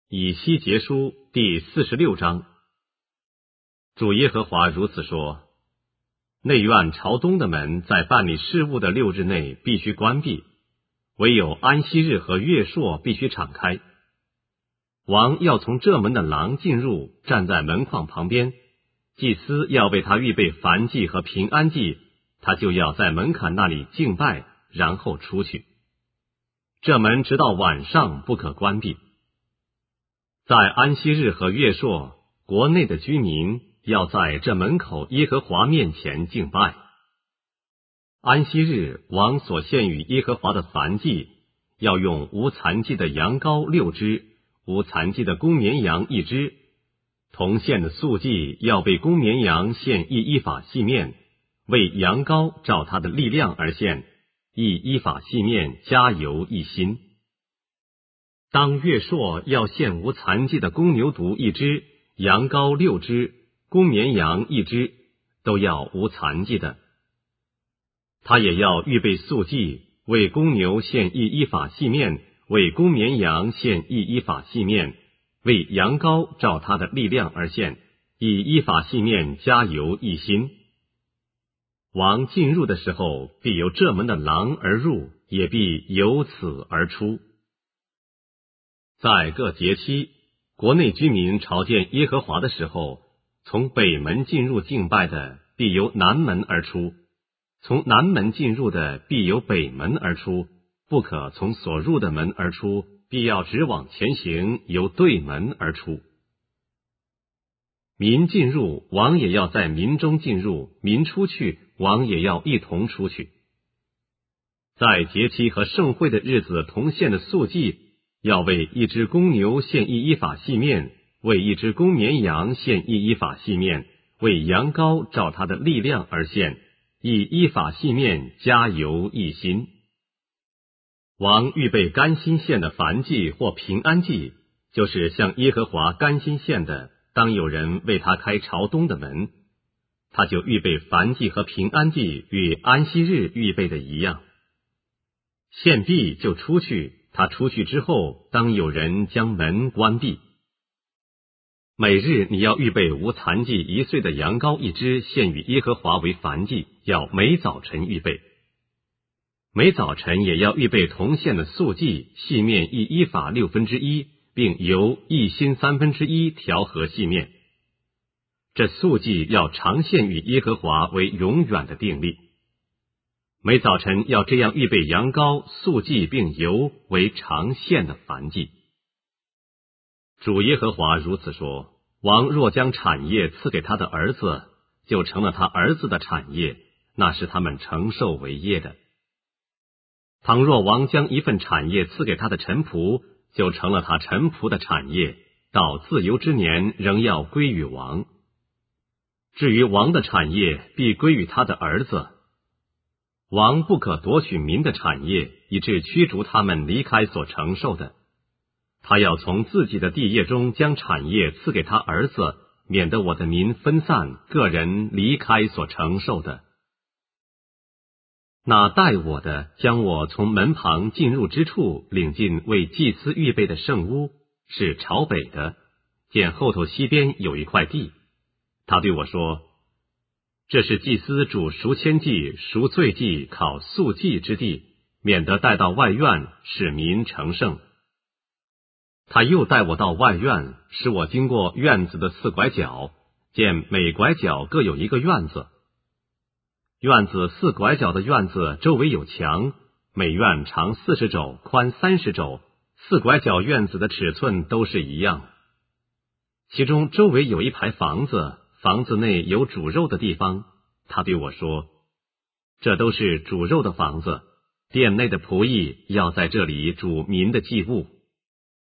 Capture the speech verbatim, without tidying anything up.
以西结书第四十六章。主耶和华如此说：内院朝东的门在办理事务的六日内必须关闭，唯有安息日和月朔必须敞开。王要从这门的廊进入，站在门框旁边，祭司要为他预备燔祭和平安祭，他就要在门槛那里敬拜，然后出去。这门直到晚上不可关闭。在安息日和月朔，国内的居民要在这门口耶和华面前敬拜。安息日，王所献与耶和华的燔祭，要用无残疾的羊羔六只，无残疾的公绵羊一只。同献的素祭要为公绵羊献一依法细面，为羊羔照它的力量而献，一依法细面加油一薪。当月朔要献无残疾的公牛犊一只，羊羔六只，公绵羊一只，都要无残疾的。他也要预备素祭，为公牛献一依法细面，为公绵羊献一依法细面，为羊羔照他的力量而献，以依法细面加油一薪。王进入的时候，必由这门的廊而入，也必由此而出。在各节期，国内居民朝见耶和华的时候，从北门进入敬拜的必由南门而出，从南门进入的必由北门而出，不可从所入的门而出，必要直往前行，由对门而出。民进入，王也要在民中进入；民出去，王也要一同出去。在节期和盛会的日子同献的素祭，要为一只公牛献一依法细面，为一只公绵羊献一依法细面，为羊羔照他的力量而献，以依法细面加油一薪。王预备甘心献的燔祭或平安祭，就是向耶和华甘心献的，当有人为他开朝东的门，他就预备燔祭和平安祭与安息日预备的一样。献毕就出去，他出去之后，当有人将门关闭。每日你要预备无残疾一岁的羊羔一只，献与耶和华为燔祭，要每早晨预备。每早晨也要预备同献的素祭，细面一依法六分之一，并由一薪三分之一调和细面。这素祭要常献与耶和华为永远的定例。每早晨要这样预备羊羔、素祭并油为常献的燔祭。主耶和华如此说：王若将产业赐给他的儿子，就成了他儿子的产业，那是他们承受为业的。倘若王将一份产业赐给他的臣仆，就成了他臣仆的产业，到自由之年仍要归于王。至于王的产业，必归于他的儿子。王不可夺取民的产业，以致驱逐他们离开所承受的。他要从自己的地业中将产业赐给他儿子，免得我的民分散，个人离开所承受的。那带我的将我从门旁进入之处领进为祭司预备的圣屋，是朝北的，见后头西边有一块地。他对我说：这是祭司煮赎愆祭、赎罪祭、烤素祭之地，免得带到外院，使民成圣。他又带我到外院，使我经过院子的四拐角，见每拐角各有一个院子。院子四拐角的院子周围有墙，每院长四十肘，宽三十肘，四拐角院子的尺寸都是一样。其中周围有一排房子，房子内有煮肉的地方。他对我说：这都是煮肉的房子，店内的仆役要在这里煮民的祭物。